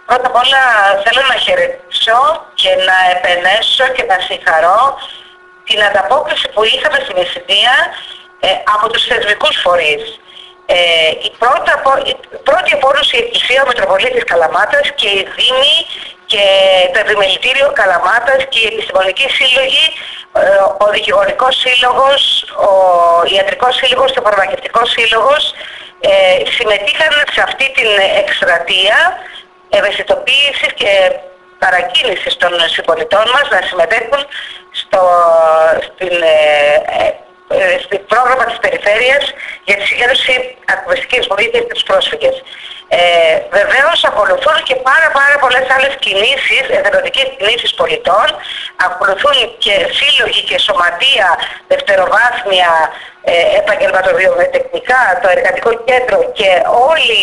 Πρώτα απ' όλα θέλω να χαιρετήσω και να επενέσω και να συγχαρώ την ανταπόκριση που είχαμε στη Μεσσηνία από τους θεσμικούς φορείς. Η πρώτη από όλους η Εκκλησία Μητροπολίτης Καλαμάτας και οι Δήμοι και το Επιμελητήριο Καλαμάτας και οι Επιστημονικοί Σύλλογοι, ο Δικηγορικός Σύλλογος, ο Ιατρικός Σύλλογος και ο Φαρμακευτικός Σύλλογος συμμετείχαν σε αυτή την εκστρατεία ευαισθητοποίησης και παρακίνησης των συμπολιτών μας να συμμετέχουν στην πρόγραμμα της περιφέρειας για τη συγκέντρωση ανθρωπιστικής βοήθειας στους πρόσφυγες. Βεβαίως ακολουθούν και πάρα πολλές άλλες κινήσεις, εθελοντικές κινήσεις πολιτών, ακολουθούν και σύλλογοι και σωματεία, δευτεροβάθμια, επαγγελματοβιομετεχνικά, το εργατικό κέντρο και όλοι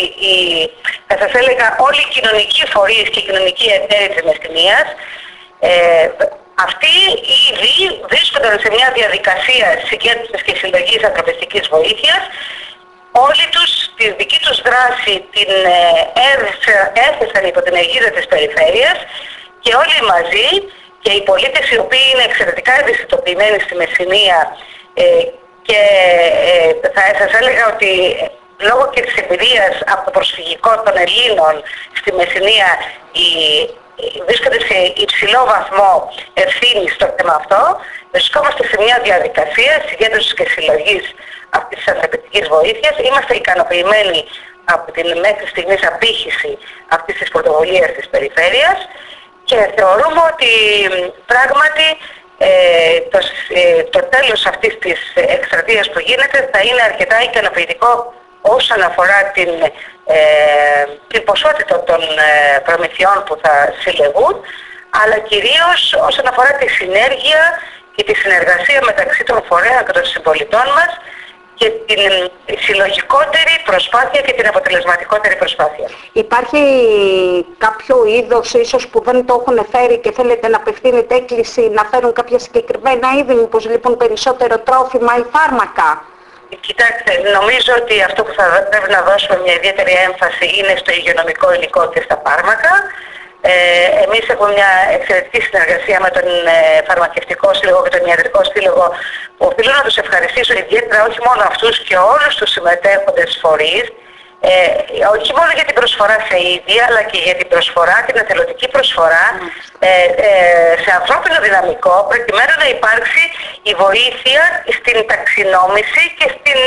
οι κοινωνικοί φορείς και οι κοινωνικοί εταίροι της Μεσσηνίας. Αυτοί ήδη βρίσκονταν σε μια διαδικασία συγκέντρωσης και συλλογής ανθρωπιστικής βοήθειας. Όλοι τους τη δική τους δράση την έθεσαν υπό την αιγίδα της περιφέρειας και όλοι μαζί και οι πολίτες οι οποίοι είναι εξαιρετικά ευαισθητοποιημένοι στη Μεσσηνία και θα σας έλεγα ότι λόγω και της εμπειρίας από το προσφυγικό των Ελλήνων στη Μεσσηνία βρίσκονται σε υψηλό βαθμό ευθύνης στο θέμα αυτό. Βρισκόμαστε σε μια διαδικασία συγκέντρωσης και συλλογής αυτής της ανθρωπιστικής βοήθειας. Είμαστε ικανοποιημένοι από την μέχρι στιγμής απήχηση αυτής της πρωτοβουλίας της περιφέρειας και θεωρούμε ότι πράγματι το τέλος αυτής της εκστρατείας που γίνεται θα είναι αρκετά ικανοποιητικό όσον αφορά την ποσότητα των προμηθειών που θα συλλεγούν, αλλά κυρίως όσον αφορά τη συνέργεια και τη συνεργασία μεταξύ των φορέων και των συμπολιτών μας και την συλλογικότερη προσπάθεια και την αποτελεσματικότερη προσπάθεια. Υπάρχει κάποιο είδος ίσως που δεν το έχουν φέρει και θέλετε να απευθύνετε έκκληση να φέρουν κάποια συγκεκριμένα είδη, μήπως λοιπόν περισσότερο τρόφιμα ή φάρμακα? Κοιτάξτε, νομίζω ότι αυτό που θα πρέπει να δώσουμε μια ιδιαίτερη έμφαση είναι στο υγειονομικό υλικό και στα φάρμακα. Εμείς έχουμε μια εξαιρετική συνεργασία με τον Φαρμακευτικό Σύλλογο και τον Ιατρικό Σύλλογο που οφείλω να τους ευχαριστήσω ιδιαίτερα όχι μόνο αυτούς και όλους τους συμμετέχοντες φορείς, όχι μόνο για την προσφορά σε ίδια αλλά και για την προσφορά, την εθελοντική προσφορά σε ανθρώπινο δυναμικό προκειμένου να υπάρξει η βοήθεια στην ταξινόμηση και στην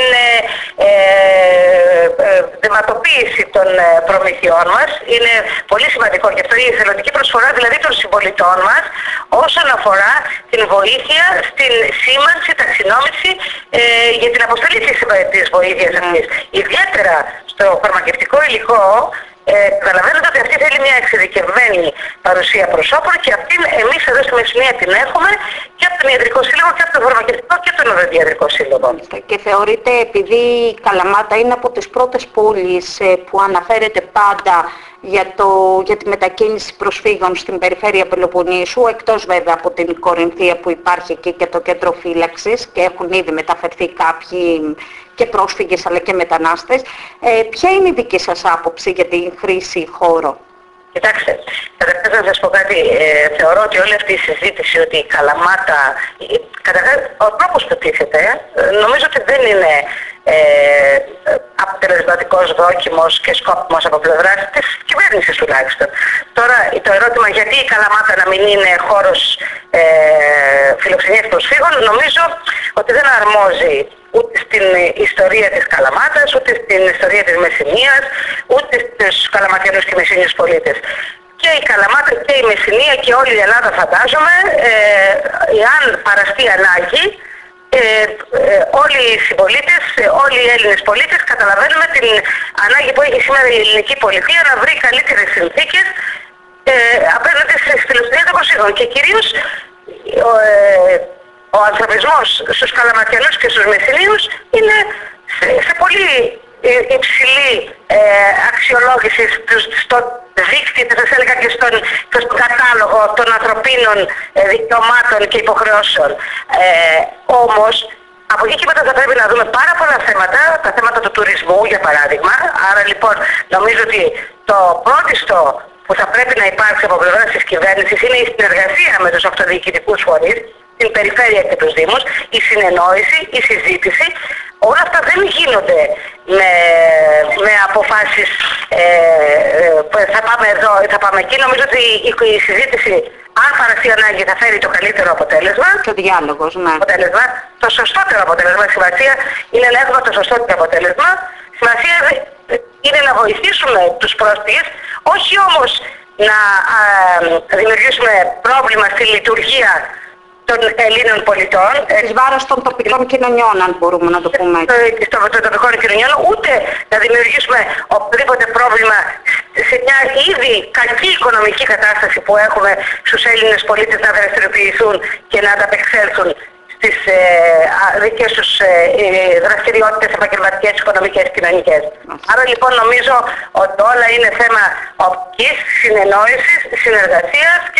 δεματοποίηση των προμηθειών μας. Είναι πολύ σημαντικό και αυτό η εθελοντική προσφορά δηλαδή των συμπολιτών μας όσον αφορά την βοήθεια στην σήμανση, ταξινόμηση για την αποστολή της βοήθειας αυτής. Ιδιαίτερα στο φαρμακευτικό υλικό καταλαβαίνετε ότι αυτή θέλει μια εξειδικευμένη παρουσία προσώπων και αυτήν εμείς εδώ στη Μεσσηνία την έχουμε και από τον Ιατρικό Σύλλογο και από τον Φαρμακευτικό και τον Οδοντιατρικό Σύλλογο. Και θεωρείτε, επειδή η Καλαμάτα είναι από τις πρώτες πόλεις που αναφέρεται πάντα για τη μετακίνηση προσφύγων στην περιφέρεια Πελοποννήσου, εκτός βέβαια από την Κορινθία που υπάρχει εκεί και το κέντρο φύλαξης και έχουν ήδη μεταφερθεί κάποιοι και πρόσφυγες αλλά και μετανάστες, ποια είναι η δική σας άποψη για την χρήση χώρο? Κοιτάξτε, καταρχάς να σας πω κάτι, θεωρώ ότι όλη αυτή η συζήτηση ότι η Καλαμάτα, καταρχάς ο τρόπος που τίθεται, νομίζω ότι δεν είναι αποτελεσματικός, δόκιμος και σκόπιμος από πλευράς της κυβέρνησης τουλάχιστον. Τώρα το ερώτημα γιατί η Καλαμάτα να μην είναι χώρος φιλοξενίας προσφύγων, νομίζω ότι δεν αρμόζει ούτε στην ιστορία της Καλαμάτας, ούτε στην ιστορία της Μεσσηνίας, ούτε στους Καλαματιανούς και Μεσσηνίους πολίτες. Και η Καλαμάτα και η Μεσσηνία και όλη η Ελλάδα φαντάζομαι, εάν παραστεί ανάγκη, όλοι οι συμπολίτες, όλοι οι Έλληνες πολίτες καταλαβαίνουμε την ανάγκη που έχει σήμερα η ελληνική πολιτεία να βρει καλύτερες συνθήκες απέναντι στη φιλοξενία των προσφύγων και κυρίως ο ανθρωπισμός στους Καλαματιανούς και στους Μεσσηνίους είναι σε πολύ υψηλή αξιολόγηση στο δίκτυο, θα σας έλεγα και στον κατάλογο των ανθρωπίνων δικαιωμάτων και υποχρεώσεων. Όμως, από εκεί και μετά θα πρέπει να δούμε πάρα πολλά θέματα, τα θέματα του τουρισμού για παράδειγμα. Άρα λοιπόν νομίζω ότι το πρώτιστο που θα πρέπει να υπάρξει από πλευράς της κυβέρνησης είναι η συνεργασία με τους αυτοδιοικητικούς φορείς, την περιφέρεια και τους δήμους, η συνεννόηση, η συζήτηση. Όλα αυτά δεν γίνονται με αποφάσεις θα πάμε εδώ ή θα πάμε εκεί. Νομίζω ότι η συζήτηση, αν παραστεί ανάγκη, θα φέρει το καλύτερο αποτέλεσμα. Και ο διάλογος, ναι. Το σωστότερο αποτέλεσμα. Σημασία είναι να έχουμε το σωστότερο αποτέλεσμα. Σημασία είναι να βοηθήσουμε τους πρόσφυγες, όχι όμως να δημιουργήσουμε πρόβλημα στη λειτουργία των Ελλήνων πολιτών. Εις βάρος των τοπικών κοινωνιών, αν μπορούμε να το πούμε έτσι. Των τοπικών κοινωνιών, ούτε να δημιουργήσουμε οποιοδήποτε πρόβλημα σε μια ήδη κακή οικονομική κατάσταση που έχουμε στους Έλληνες πολίτες να δραστηριοποιηθούν και να ανταπεξέλθουν στις δικές τους δραστηριότητες επαγγελματικές, οικονομικές, κοινωνικές. Άρα λοιπόν νομίζω ότι όλα είναι θέμα οπτικής, συνεννόησης, συνεργασίας